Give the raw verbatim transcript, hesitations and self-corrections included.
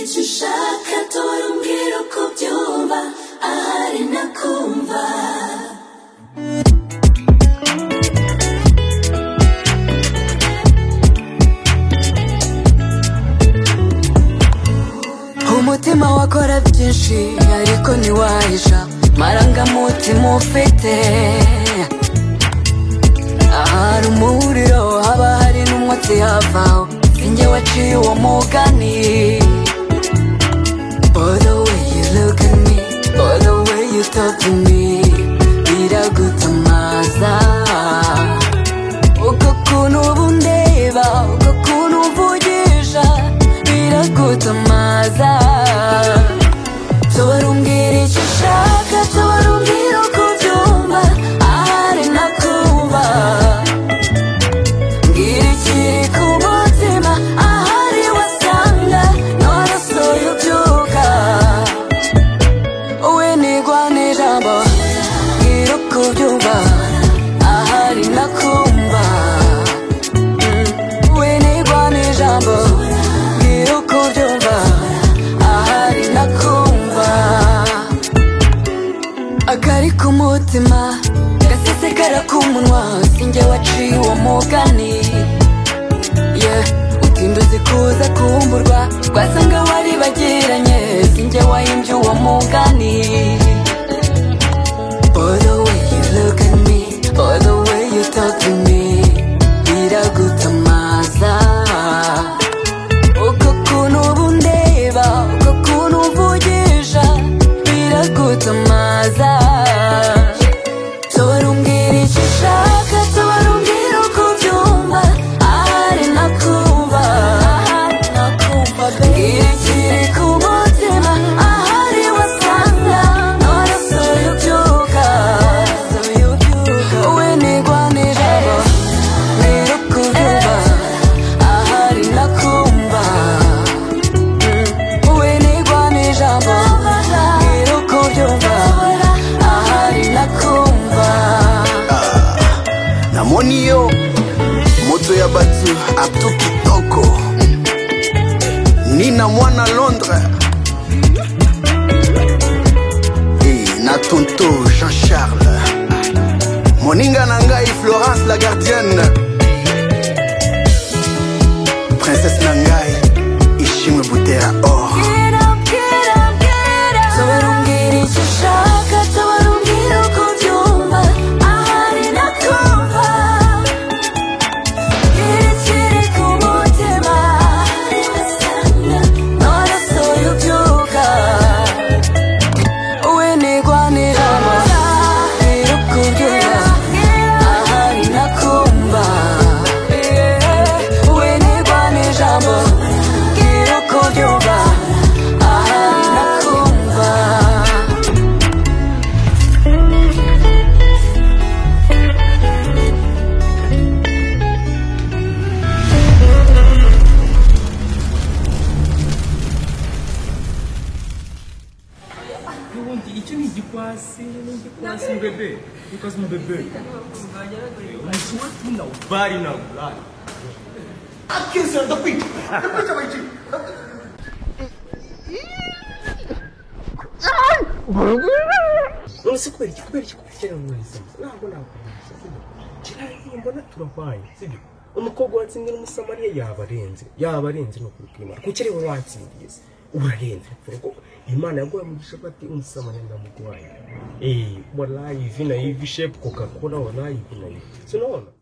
icyo ushaka turumbwira uko byumva ahari nakumva umutima wakora byinshi ariko ntiwahisha marangamutima ufite ahari umuriro haba hari n'umwotsi havaho sinjye waciye uwo mugani all the way you look at me all the way you talk to me biragutamaza uko kuntu bundeba uko kuntu mvugisha biragutamaza tubarumbwira icyo ushaka tubarumbwira uko byumva ahari nakumva mbwira ikiri ku mutima ahari wasanga none soye ubyuka wowe nigwana ijambo mbwira uko byumva ahari nakumva wowe nigwana ijambo mbwira uko byumva ahari nakumva akari ku mutima gasesekara ku munwa sinjye waciye uwo mugani yeah utinda uzi kuza kumburwa twasanga wari bagiranye sinjye wahimbye uwo mugani all the way you look at me all the way you talk to me biragutamaza uko kuntu bundeba uko kuntu mvugisha biragutamaza tubarumbwira icyo ushaka tubarumbwira uko byumva ahari nakumva mbwira ikiri ku mutima ahari wasanga none soye ubyuka wowe nigwana ijambo mbwira uko byumva ahari nakumva wowe nigwana ijambo mbwira uko byumva ahari nakumva namoni yo moto ya batu Abdou Kitoko Nina mwana Londres et na tonto Jean-Charles moninga na ngai Florence la gardienne princesse na ngai Ishimwe Butera or tubarumbwira icyo ushaka tubarumbwira uko byumva ahari nakumva mbwira ikiri ku mutima ahari wasanga none soye ubyuka wowe nigwana ijambo mbwira uko byumva ahari nakumva wowe nigwana ijambo mbwira uko byumva ahari nakumva Nubundi icyo ni igikwasi n'igikwasi mbebe because mbebe unajua tuna ubari na ubari akisa ndapita ndapita baiti Nonse kubera iki kubera iki kubera mwese ntabwo nakubaza kirayi mbona turahwaye sibyo umukobwa watsindiye n'umusamariya yabarenze yabarenze no kurukima kuki we watsindiye urarenze kuko Imana yaguha mugisha bati umusamariya ndamugwaye eh wallahi hivi na hivi shape Coca-Cola wallahi kuna hivi sinaona